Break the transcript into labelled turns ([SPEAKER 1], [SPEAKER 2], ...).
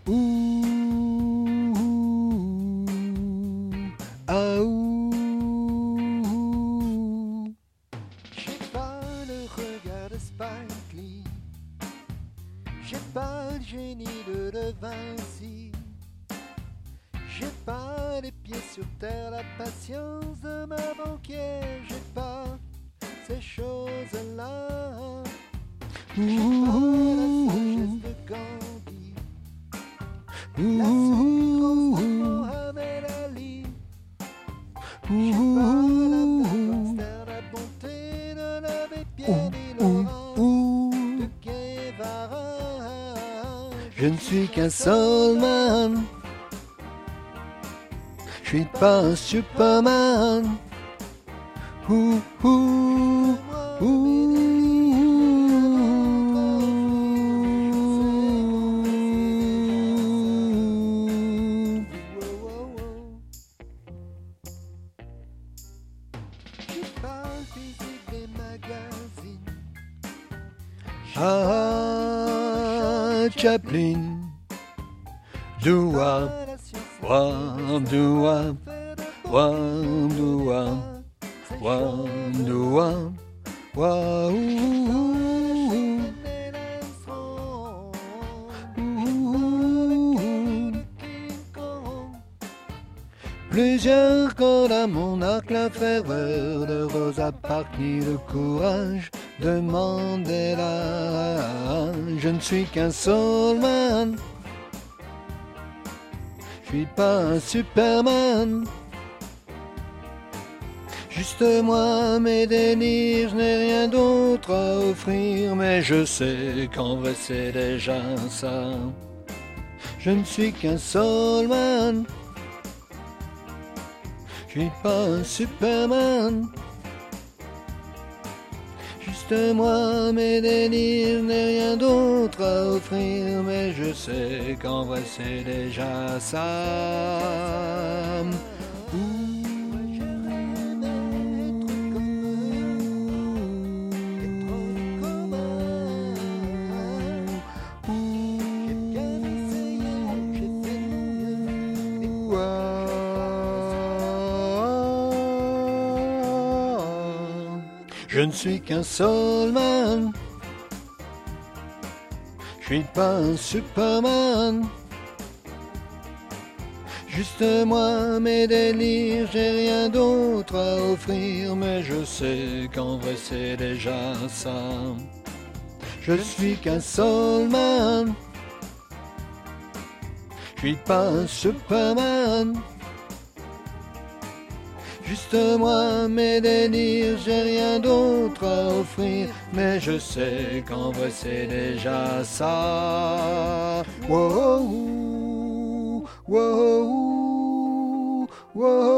[SPEAKER 1] Ouh, ah ouh. J'ai pas le regard de Spike Lee, j'ai pas le génie de De Vinci, j'ai pas les pieds sur terre, la patience de ma banquière, j'ai pas ces choses-là. J'ai pas la sagesse de Gandhi, la sagesse de Mohamed Ali. J'ai pas la Baxter, la bonté de l'abbé Pierre et Laurent de Guevara. Je ne suis qu'un soulman, je suis pas un Superman. Ouh, ouh, ouh. Ah, Chaplin, do-wop, wop, do-wop, wop, do-wop, wop, do-wop, wop, plusieurs cordes à mon arc, la ferveur de Rosa Parks, ni le courage de Mandela. Je ne suis qu'un soulman, je suis pas un Superman. Juste moi, mes délires, je n'ai rien d'autre à offrir, mais je sais qu'en vrai c'est déjà ça. Je ne suis qu'un soulman, je suis pas un Superman. Juste moi, mes délires, je n'ai rien d'autre à offrir, mais je sais qu'en vrai c'est déjà ça. Je ne suis qu'un soulman, je suis pas un Superman. Juste moi, mes délires, j'ai rien d'autre à offrir, mais je sais qu'en vrai c'est déjà ça. Je suis qu'un soulman, je suis pas un Superman. Juste moi, mes délires, j'ai rien d'autre à offrir, mais je sais qu'en vrai c'est déjà ça. Wow, wow, wow.